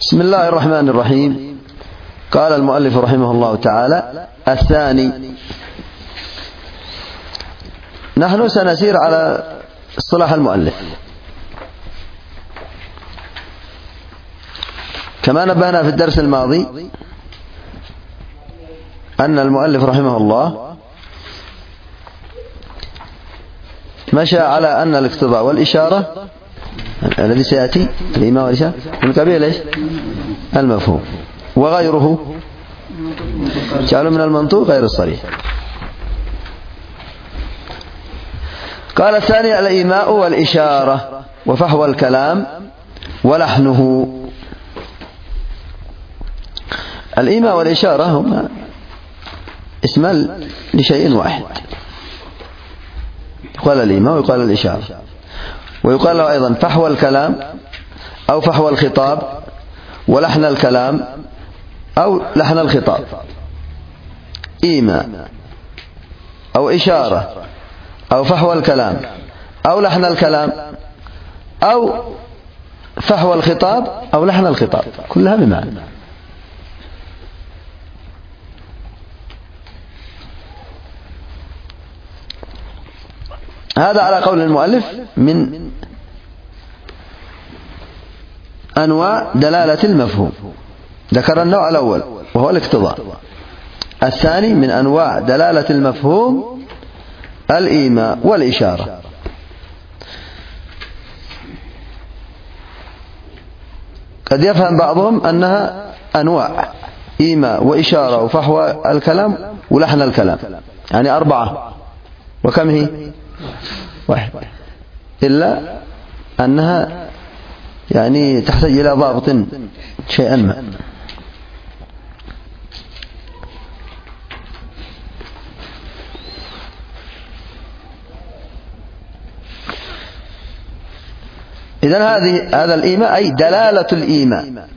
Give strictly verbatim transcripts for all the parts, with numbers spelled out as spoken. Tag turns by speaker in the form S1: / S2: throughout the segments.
S1: بسم الله الرحمن الرحيم. قال المؤلف رحمه الله تعالى: الثاني. نحن سنسير على اصطلاح المؤلف كما نبهنا في الدرس الماضي أن المؤلف رحمه الله مشى على أن الاقتضاء والإشارة الذي سيأتي الإيماء والإشارة من قبيل إيش؟ المفهوم، وغيره جعله من المنطوق غير الصريح. قال الثاني: الإيماء والإشارة وفحوى الكلام ولحنه. الإيماء والإشارة هما اسمان لشيء واحد، يقال الإيماء ويقال الإشارة، ويقال له أيضا فحوى الكلام أو فحوى الخطاب ولحن الكلام أو لحن الخطاب. إيماء أو إشارة أو فحوى الكلام أو لحن الكلام أو فحوى الخطاب أو لحن الخطاب، كلها بمعنى. هذا على قول المؤلف من أنواع دلالة المفهوم. ذكر النوع الأول وهو الاقتضاء. الثاني من أنواع دلالة المفهوم الإيماء والإشارة. قد يفهم بعضهم أنها أنواع: إيماء وإشارة وفحوى الكلام ولحن الكلام، يعني أربعة. وكم هي؟ واحد. إلا أنها يعني تحتاج إلى ضابط شيئا ما. إذن هذه هذا الإيماء أي دلالة الإيماء،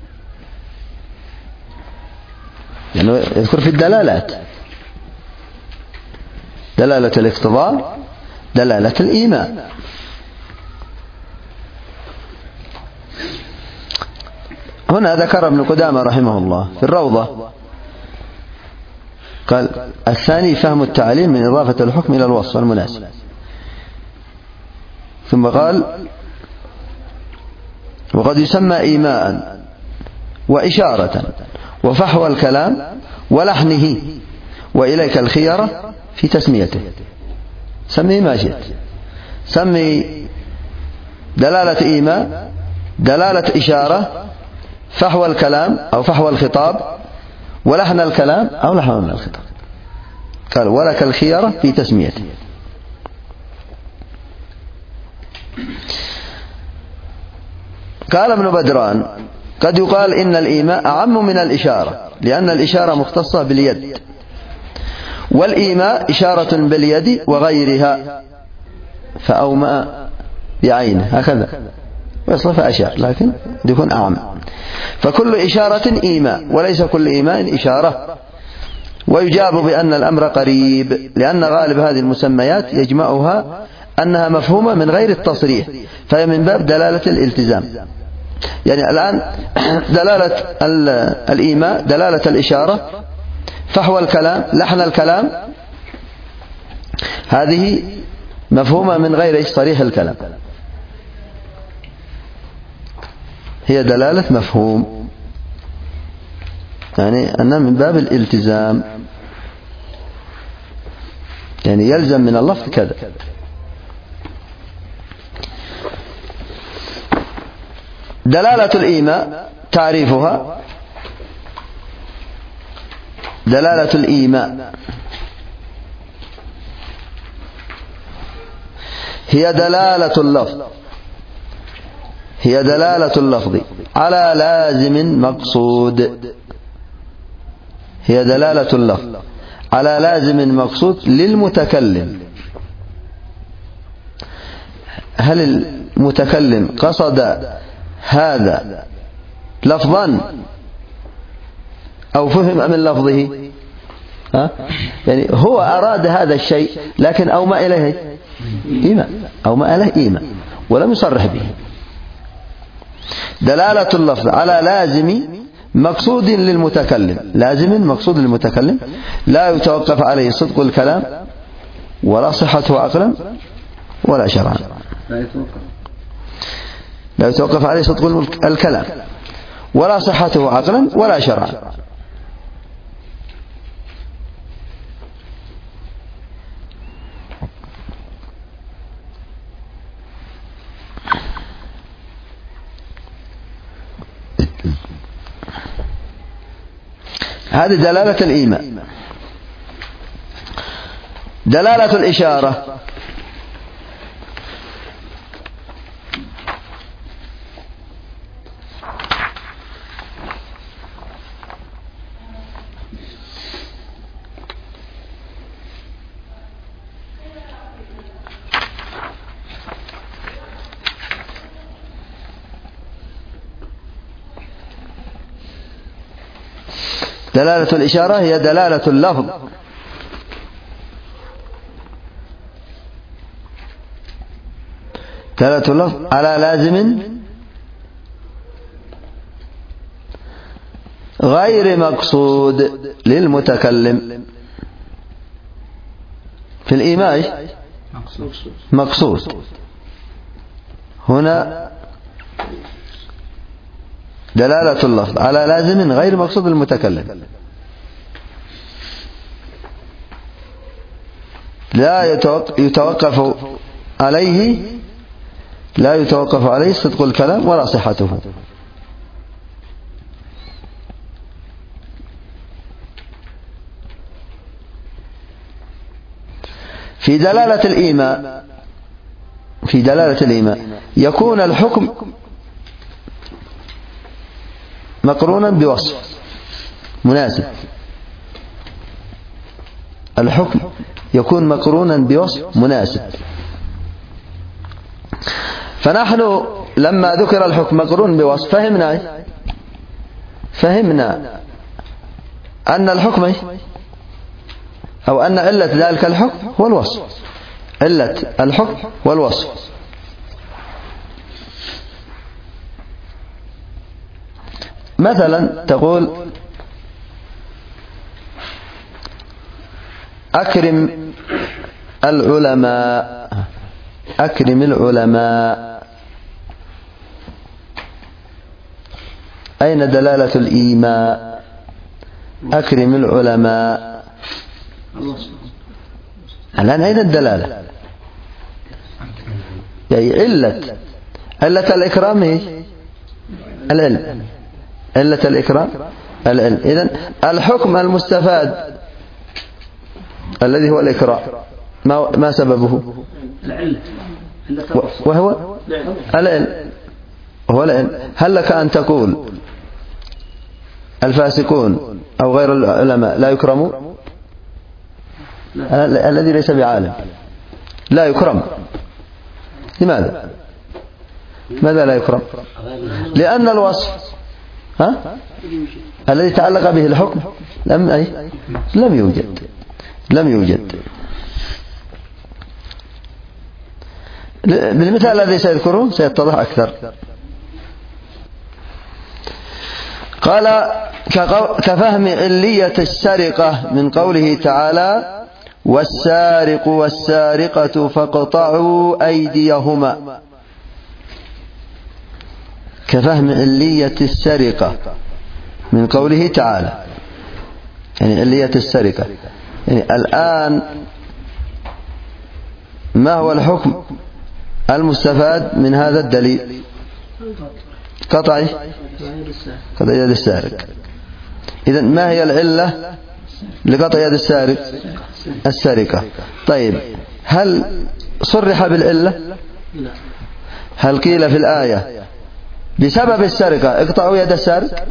S1: يعني يذكر في الدلالات: دلالة الاقتضاء، دلالة الإيماء. هنا ذكر ابن قدامة رحمه الله في الروضة، قال: الثاني فهم التعليم من إضافة الحكم إلى الوصف المناسب. ثم قال: وقد يسمى إيماء وإشارة وفحوى الكلام ولحنه، وإليك الخيرة في تسميته. سمي ما شئت، سمي دلالة إيماء، دلالة إشارة، فحوى الكلام أو فحوى الخطاب، ولحن الكلام أو لحن من الخطاب. قال: ولك الخيرة في تسميته. قال ابن بدران: قد يقال إن الإيماء أعم من الإشارة، لأن الإشارة مختصة باليد، والإيماء إشارة باليد وغيرها، فأومأ بعينه هكذا ويصل فأشار، لكن يكون أعم. فكل إشارة إيماء وليس كل إيماء إشارة. ويجاب بأن الأمر قريب، لأن غالب هذه المسميات يجمعها أنها مفهومة من غير التصريح، فهي من باب دلالة الالتزام. يعني الآن دلالة الإيماء، دلالة الإشارة، فحوى الكلام، لحن الكلام، هذه مفهومة من غير صريح الكلام، هي دلالة مفهوم، يعني أنها من باب الالتزام، يعني يلزم من اللفظ كذا. دلالة الإيماء تعريفها: دلالة الإيماء هي دلالة اللفظ هي دلالة اللفظ على لازم مقصود هي دلالة اللفظ على لازم مقصود للمتكلم. هل المتكلم قصد هذا لفظا أو فهم من لفظه؟ ها؟ يعني هو أراد هذا الشيء لكن أومأ إليه إيماء، أومأ إليه إيماء ولم يصرح به. دلالة اللفظ على لازم مقصود للمتكلم، لازم مقصود للمتكلم لا يتوقف عليه صدق الكلام ولا صحته عقلا ولا شرعا. لا يتوقف عليه صدق الكلام ولا صحته عقلا ولا شرعا. هذه دلالة الإيماء. دلالة الإشارة دلالة الإشارة هي دلالة اللفظ دلالة اللفظ على لازم غير مقصود للمتكلم. في الإيماء مقصود، هنا دلالة اللفظ على لازم غير مقصود للمتكلم لا يتوقف عليه لا يتوقف عليه صدق الكلام ولا صحته. في دلالة الإيماء في دلالة الإيماء يكون الحكم مقرونا بوصف مناسب. الحكم يكون مقرونا بوصف مناسب. فنحن لما ذكر الحكم مقرون بوصف فهمنا فهمنا أن الحكم أو أن علة ذلك الحكم هو الوصف. علة الحكم هو الوصف. مثلا تقول أكرم العلماء أكرم العلماء. أين دلالة الإيماء؟ أكرم العلماء. الآن أين الدلالة؟ يعني علة علة الإكرام هي العلم. علة الإكرام العلم. إذن الحكم المستفاد الذي هو الإكرام ما ما سببه؟ العلة. وهو العلم. هو العلم. هل لك أن تقول الفاسقون أو غير العلماء لا يكرمون؟ الذي ليس بعالم لا يكرم. لماذا؟ ماذا لا يكرم؟ لأن الوصف ها؟ الذي تعلق به الحكم لم أي لم يوجد لم يوجد. بالمثال الذي سيذكره سيتضح أكثر. قال كفهم علية السرقة من قوله تعالى والسارق والسارقة فاقطعوا أيديهما. كفهم علية السرقة من قوله تعالى، يعني علية السرقة، يعني الآن ما هو الحكم المستفاد من هذا الدليل؟ قطع قطع يد السارق. إذن ما هي العلة لقطع يد السارق؟ السرقة. طيب هل صرح بالعلة؟ هل قيل في الآية بسبب السرقة اقطعوا يد السارق؟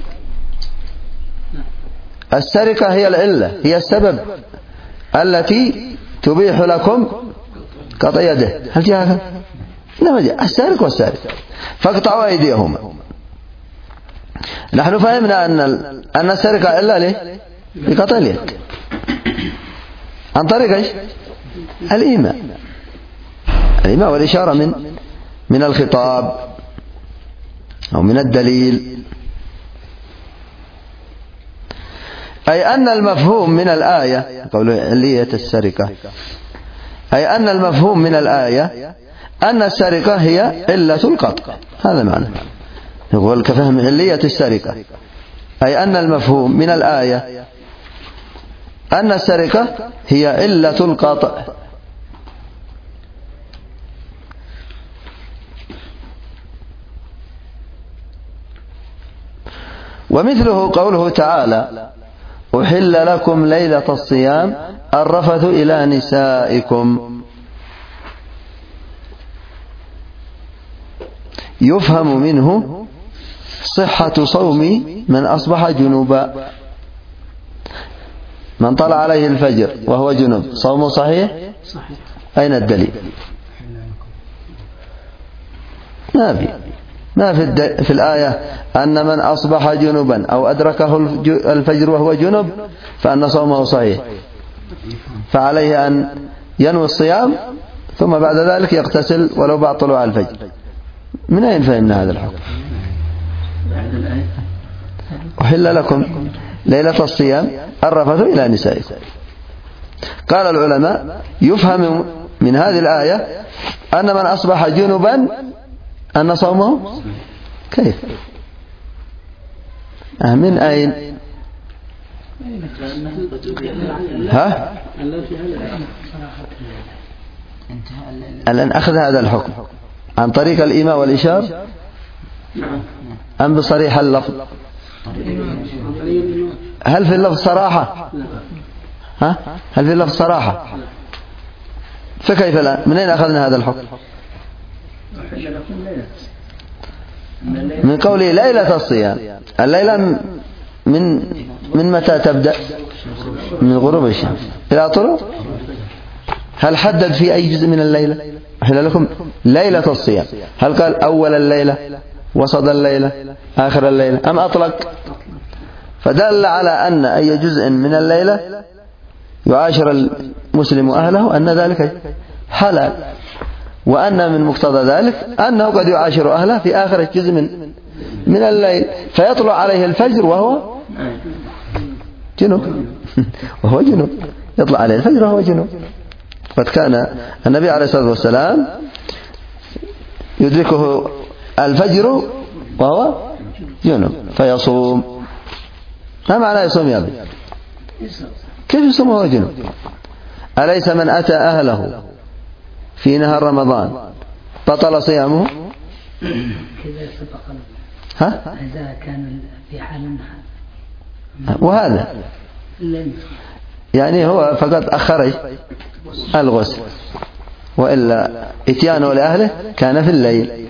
S1: السرقة هي العلة، هي السبب التي تبيح لكم قطع يده. هل جاء هذا؟ لا، ما جاء. السارق والسارق فاقطعوا أيديهما. نحن فهمنا أن أن السرقة علة ليه؟ لقطع اليد عن طريق ايش؟ الإيماء. الإيماء والإشارة من من الخطاب. أو من الدليل، أي أن المفهوم من الآية قول علية السرقة، أي أن المفهوم من الآية أن السرقة هي علة القطع، هذا معنى يقول كفهم علية السرقة، أي أن المفهوم من الآية أن السرقة هي علة القطع. ومثله قوله تعالى أحل لكم ليلة الصيام الرفث إلى نسائكم، يفهم منه صحة صوم من أصبح جنوبا، من طلع عليه الفجر وهو جنوب صومه صحيح؟ أين الدليل؟ ما في ما في, في الآية أن من أصبح جنوبا أو أدركه الفجر وهو جنوب فأن صومه صحيح، فعليه أن ينوي الصيام ثم بعد ذلك يغتسل ولو بعد طلوع الفجر. من أين فهمنا هذا الحكم؟ أحل لكم ليلة الصيام الرفث إلى نسائكم. قال العلماء يفهم من هذه الآية أن من أصبح جنبا أن صومه كيف؟ من أين؟ ها؟ الآن أخذ هذا الحكم عن طريق الإيماء والإشارة أم بصريح اللفظ؟ هل في اللفظ صراحة؟ ها؟ هل في اللفظ صراحة؟ فكيف الآن؟ من أين أخذنا هذا الحكم؟ من قوله ليلة الصيام. الليلة من من متى تبدأ؟ من غروب الشمس إلى طلوع. هل حدد في أي جزء من الليلة؟ أحل لكم ليلة الصيام. هل قال أول الليلة وسط الليلة آخر الليلة أم أطلق؟ فدل على أن أي جزء من الليلة يعاشر المسلم أهله أن ذلك حلال، وأن من مقتضى ذلك أنه قد يعاشر أهله في آخر جزء من من الليل فيطلع عليه الفجر وهو جنوب وهو جنوب يطلع عليه الفجر وهو جنوب. قد كان النبي عليه الصلاة والسلام يدركه الفجر وهو جنوب فيصوم. ما معنى يصوم يا أبي؟ كيف يصوم وهو جنوب؟ أليس من أتى أهله في نهار رمضان بطل صيامه؟ ها؟ إذا كان في حال النهار. وهذا يعني هو فقط أخر الغسل، وإلا إتيانه لأهله كان في الليل.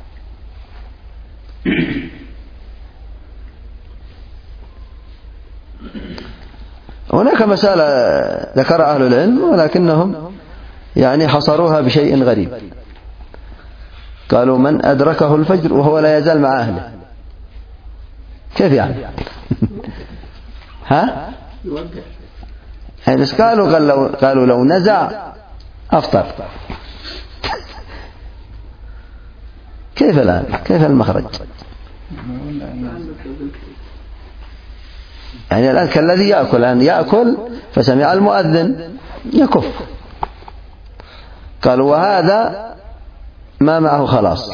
S1: هناك مسألة ذكر أهل العلم ولكنهم يعني حصروها بشيء غريب. قالوا من أدركه الفجر وهو لا يزال مع أهله. كيف يعني؟ ها؟ يعني قالوا قال لو قالوا لو نزع أفطر. كيف الآن؟ كيف المخرج؟ يعني الآن كالذي يأكل الآن يأكل فسمع المؤذن يكف. قالوا وهذا ما معه خلاص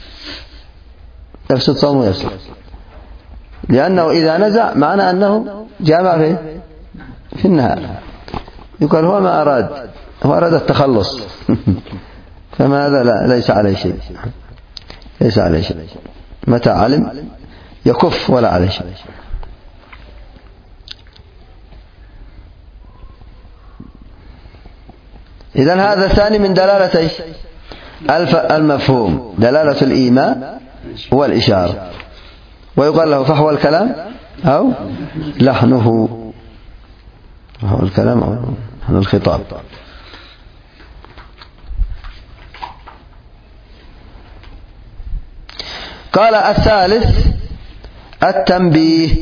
S1: يفسد صومه يفسد، لأنه إذا نزع معنى أنه جامع في في النهار. يقال هو ما أراد، هو أراد التخلص فماذا لا ليس عليه شيء، ليس عليه شيء. متى علم يكف ولا عليه شيء. إذن هذا الثاني من دلالة إيش؟ المفهوم، دلالة الإيماء والإشارة، ويقال له فحوى الكلام أو لحنه، فحوى الكلام أو لحن الخطاب. قال الثالث التنبيه.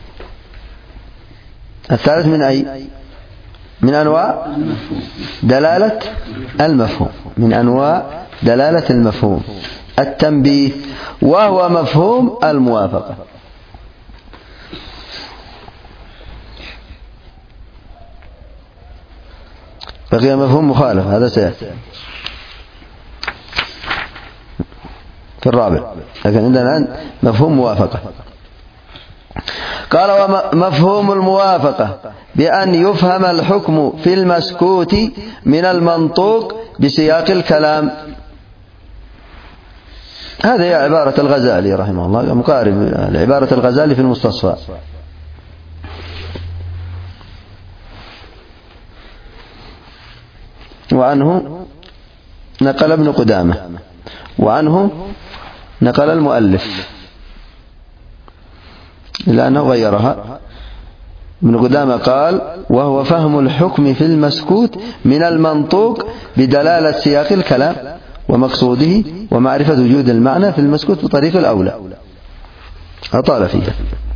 S1: الثالث من أي؟ من أنواع دلالة المفهوم، من أنواع دلالة المفهوم. التنبيه، وهو مفهوم الموافقة. بقي مفهوم مخالف، هذا سيأتي في الرابع، لكن عندنا الآن مفهوم موافقة. قال: ومفهوم الموافقة بأن يفهم الحكم في المسكوت من المنطوق بسياق الكلام. هذه عبارة الغزالي رحمه الله، مقارب لعبارة الغزالي في المستصفى. وعنه نقل ابن قدامة، وعنه نقل المؤلف، إلا أنه غيرها. ابن قدامة قال: وهو فهم الحكم في المسكوت من المنطوق بدلالة سياق الكلام ومقصوده ومعرفة وجود المعنى في المسكوت بطريق الأولى. أطال فيها.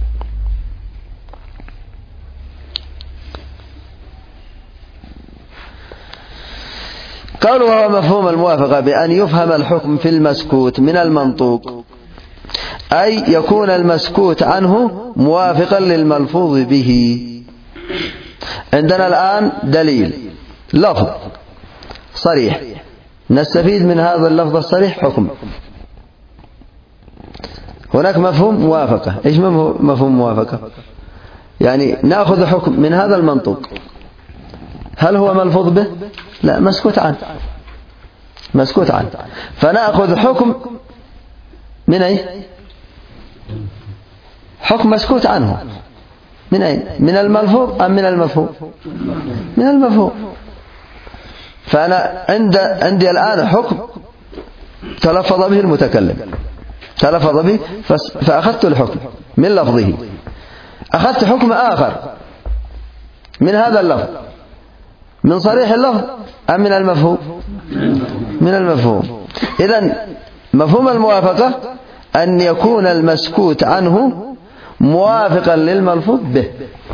S1: قالوا: وهو مفهوم الموافقة بأن يفهم الحكم في المسكوت من المنطوق، أي يكون المسكوت عنه موافقا للملفوظ به. عندنا الآن دليل لفظ صريح، نستفيد من هذا اللفظ الصريح حكم. هناك مفهوم موافقة. إيش مفهوم موافقة؟ يعني نأخذ حكم من هذا المنطوق، هل هو ملفوظ به؟ لا، مسكوت عنه، مسكوت عنه. فنأخذ حكم من أين؟ حكم مسكوت عنه من أين؟ من الملفوظ أم من المفهوم؟ من المفهوم. فأنا عند عندي الآن حكم تلفظ به المتكلم، تلفظ به فأخذت الحكم من لفظه. أخذت حكم آخر من هذا اللفظ، من صريح اللفظ أم من المفهوم؟ من المفهوم. إذن مفهوم الموافقة أن يكون المسكوت عنه موافقا للملفوظ به،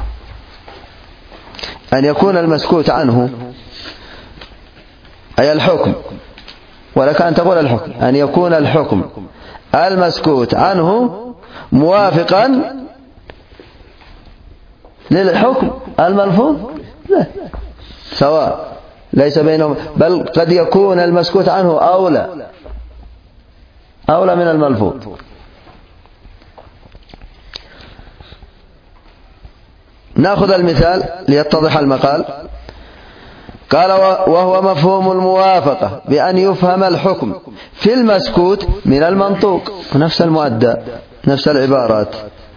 S1: أن يكون المسكوت عنه أي الحكم، ولك أن تقول الحكم، أن يكون الحكم المسكوت عنه موافقا للحكم الملفوظ لا، سواء ليس بينهم، بل قد يكون المسكوت عنه أولى أولى من الملفوظ. نأخذ المثال ليتضح المقال. قال: وهو مفهوم الموافقة بأن يفهم الحكم في المسكوت من المنطوق، نفس المؤدى، نفس العبارات.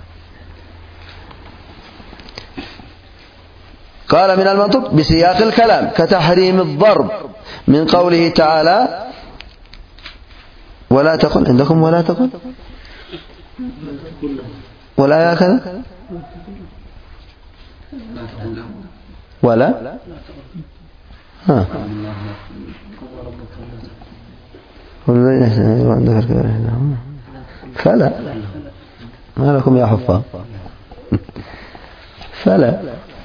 S1: قال: من المنطوق بسياق الكلام، كتحريم الضرب من قوله تعالى: ولا تقل. عندكم ولا تقل ولا هكذا ولا ها فلا، ما لكم يا حفاظ؟ فلا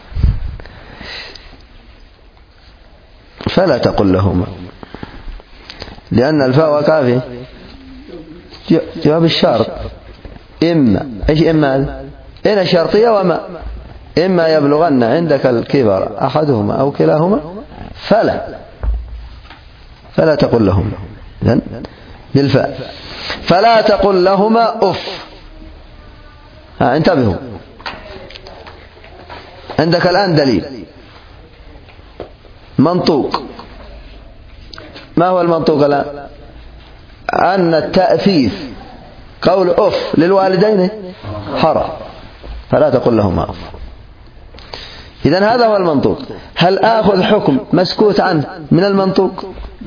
S1: فلا تقل لهما، لأن الفاء وكافي جواب الشرط. إما إيش إما إن الشرطية وما إما يبلغن عندك الكبر أحدهما أو كلاهما فلا فلا تقل لهما. إذن للفاء فلا تقل لهما أف. ها انتبهوا، عندك الآن دليل منطوق. ما هو المنطوق الآن؟ أن التأثيث قول أف للوالدين حرام، فلا تقل لهما أف. إذن هذا هو المنطوق. هل آخذ حكم مسكوت عنه من المنطوق؟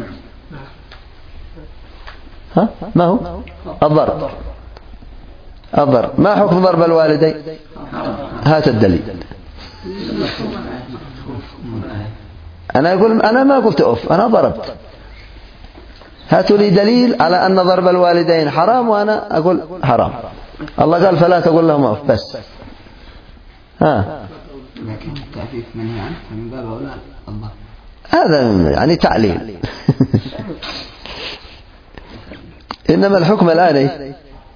S1: ها؟ ما هو؟ الضرب. الضرب. ما حكم ضرب الوالدين؟ هات الدليل. أنا أقول أنا ما قلت أف، أنا ضربت. هاتوا لي دليل على أن ضرب الوالدين حرام وأنا أقول حرام. الله قال فلا تقول لهم أف بس. ها.
S2: لكن التعفيف منهي عنه من باب أولى الضرب.
S1: هذا يعني تعليل. إنما الحكم الآن إيه؟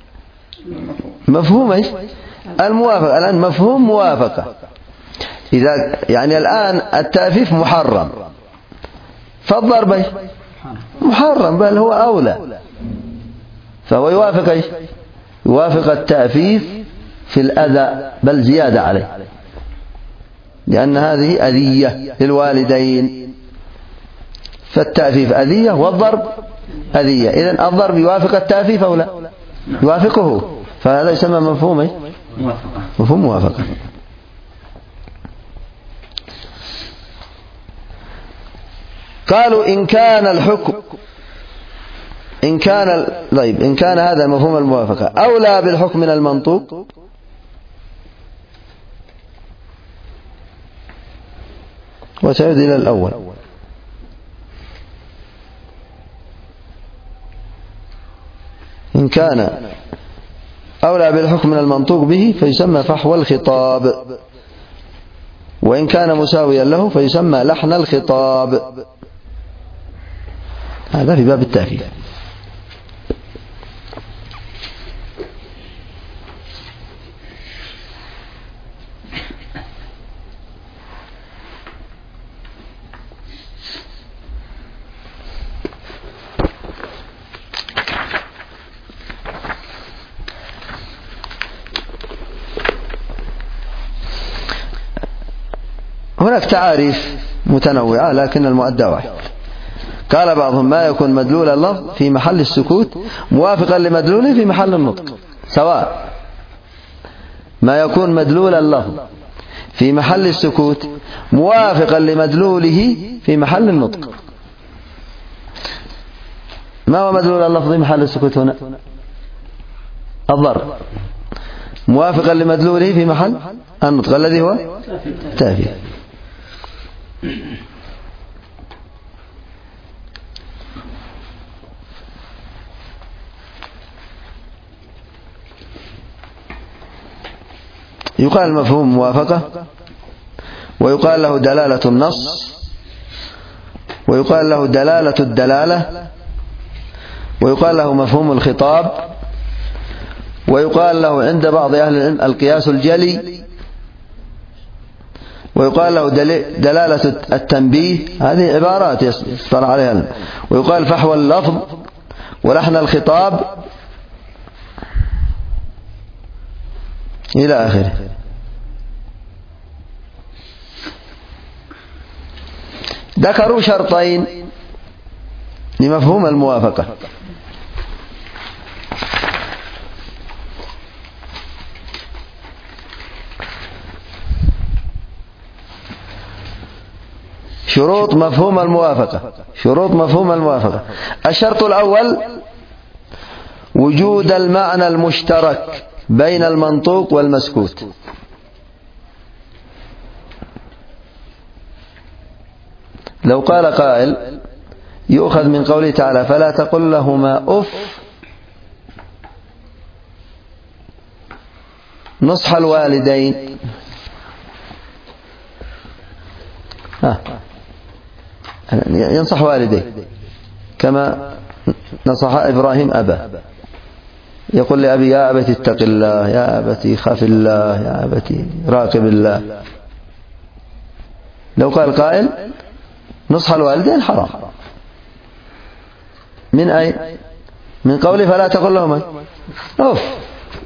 S1: مفهوم إيش؟ الموافقة الآن مفهوم موافقة. إذا يعني الآن التأفيف محرم، فالضرب إيش؟ محرم، بل هو أولى، فهو يوافق إيش؟ يوافق التأفيف في الأذى، بل زيادة عليه، لأن هذه أذية للوالدين، فالتأفيف أذية والضرب أذية. إذن الضرب يوافق التأفيف أو لا؟ يوافقه، فهذا يسمى مفهوم إيه؟ مفهوم موافقة. قالوا إن كان الحكم إن كان طيب إن كان هذا مفهوم الموافقة أولى بالحكم من المنطوق، وسيعود إلى الأول. إن كان أولى بالحكم من المنطوق به فيسمى فحوى الخطاب، وإن كان مساويا له فيسمى لحن الخطاب. هذا في باب التأفيف. هناك تعاريف متنوعة لكن المؤدى واحد. قال بعضهم ما يكون مدلول اللفظ في محل السكوت موافقا لمدلوله في محل النطق، سواء ما يكون مدلول اللفظ في محل السكوت موافقا لمدلوله في محل النطق. ما هو مدلول اللفظ في محل السكوت هنا؟ الضرب، موافقا لمدلوله في محل النطق الذي هو التأفيف. يقال مفهوم موافقة، ويقال له دلالة النص، ويقال له دلالة الدلالة، ويقال له مفهوم الخطاب، ويقال له عند بعض أهل العلم القياس الجلي، ويقال له دلالة التنبيه. هذه عبارات يصطلح عليها العلم. ويقال فحوى اللفظ ولحن الخطاب إلى آخره. ذكروا شرطين لمفهوم الموافقة. شروط مفهوم الموافقة شروط مفهوم الموافقة الشرط الأول وجود المعنى المشترك بين المنطوق والمسكوت. لو قال قائل يؤخذ من قوله تعالى فلا تقل لهما أف نصح الوالدين، ها ينصح والديه كما نصح إبراهيم أباه، يقول لأبي يا أبت اتق الله، يا أبت خاف الله، يا أبت راقب الله. لو قال قائل نصح الوالدين حرام، من أي؟ من قوله فلا تقل لهما أوف.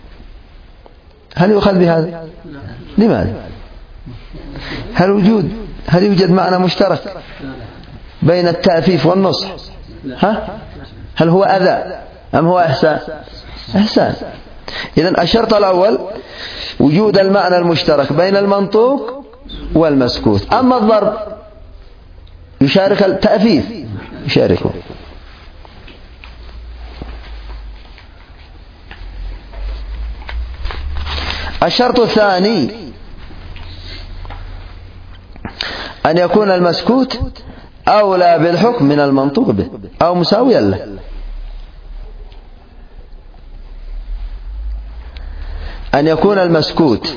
S1: هل يؤخذ بهذا؟ لماذا؟ هل وجود هل يوجد معنى مشترك بين التأفيف والنصح؟ ها؟ هل هو أذى أم هو إحسان؟ إحسان. إذن الشرط الأول وجود المعنى المشترك بين المنطوق والمسكوت. أما الضرب يشارك التأفيف، يشاركه. الشرط الثاني أن يكون المسكوت أولى بالحكم من المنطوق به أو مساويا له. أن يكون المسكوت،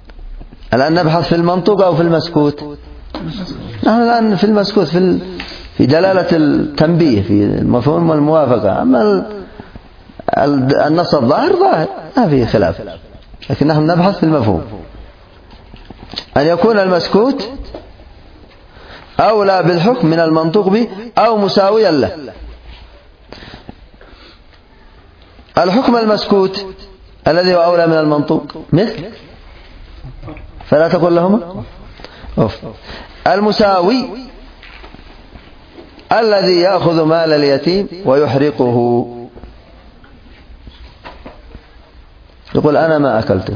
S1: الآن نبحث في المنطوق أو في المسكوت؟ نحن الآن في المسكوت، في في دلالة التنبيه في المفهوم والموافقة. أما النص الظاهر ظاهر ما فيه خلاف، لكن نحن نبحث في المفهوم. أن يكون المسكوت أولى بالحكم من المنطوق به أو مساويا له. الحكم المسكوت الذي هو أولى من المنطوق مثل، فلا تقل لهما أوف. المساوي الذي يأخذ مال اليتيم ويحرقه، يقول أنا ما أكلته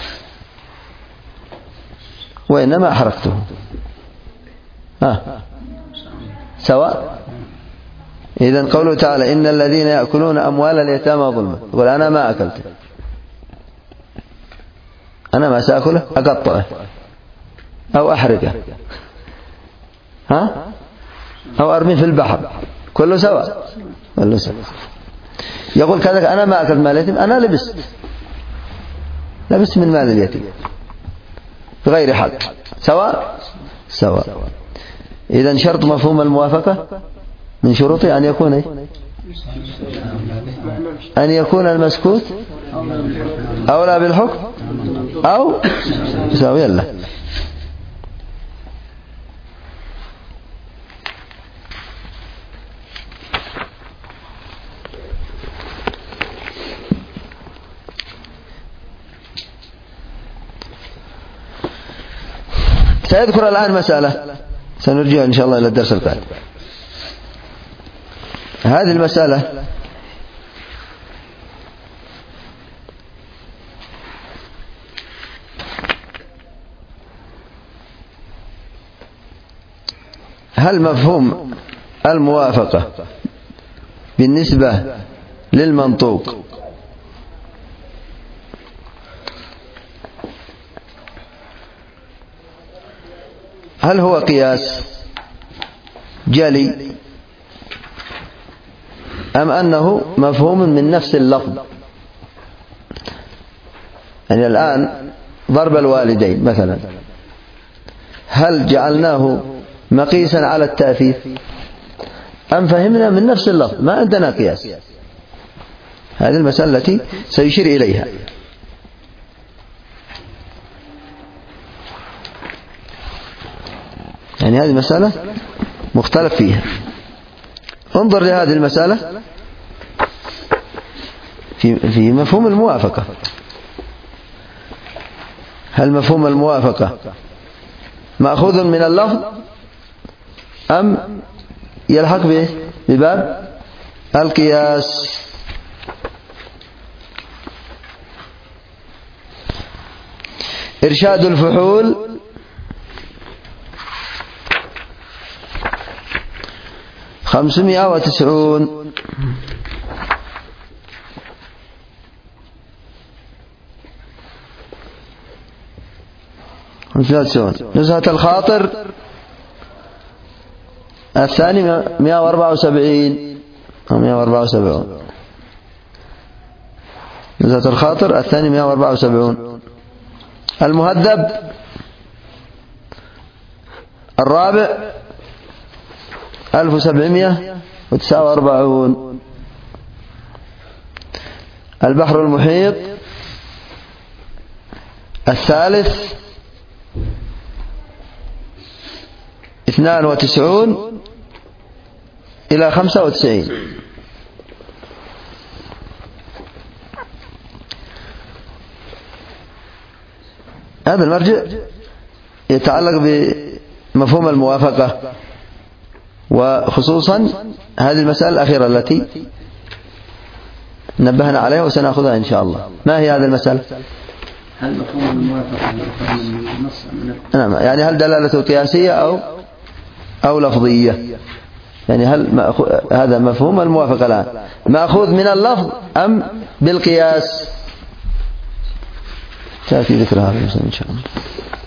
S1: وإنما أحرقته، ها سواء. إذن قوله تعالى إن الذين يأكلون أموال اليتامى ظلما، يقول أنا ما أكلته، أنا ما سأكله، أقطعه أو أحرقه، ها أو أرميه في البحر، كله سواء، كله سواء. يقول كذلك أنا ما أكلت مال اليتيم، أنا لبست لبست من مال اليتيم بغير حق، سواء سواء. إذن شرط مفهوم الموافقة من شروطه أن يكون إيه؟ أن يكون المسكوت أولى بالحكم أو مساويا له. سيذكر الآن مسألة سنرجع إن شاء الله إلى الدرس القادم. هذه المسألة هل مفهوم الموافقة بالنسبة للمنطوق هل هو قياس جلي أم أنه مفهوم من نفس اللفظ؟ يعني الآن ضرب الوالدين مثلا، هل جعلناه مقيسا على التأثير أم فهمنا من نفس اللفظ ما عندنا قياس؟ هذه المسألة التي سيشير إليها. يعني هذه مسألة مختلف فيها. انظر لهذه المسألة في في مفهوم الموافقة. هل مفهوم الموافقة مأخوذ من اللفظ أم يلحق به بباب القياس؟ إرشاد الفحول خمسمائة وتسعون. نزهة الخاطر الثاني مائة وأربعة وسبعين أو مائة وأربعة وسبعون. نزهة الخاطر الثاني مائة وأربعة وسبعون. المهذب الرابع ألف وسبعمائة وتسعة وأربعون. البحر المحيط الثالث اثنان وتسعون إلى خمسة وتسعين. هذا المرجع يتعلق بمفهوم الموافقة، وخصوصا هذه المسألة الأخيرة التي نبهنا عليها وسنأخذها إن شاء الله. ما هي هذه المسألة؟
S2: هل مفهوم الموافقة من النص؟
S1: نعم، يعني هل دلالته قياسية أو أو لفظية؟ يعني هل هذا مفهوم الموافقة الآن مأخوذ من اللفظ أم بالقياس؟ تأتي ذكرها إن شاء الله.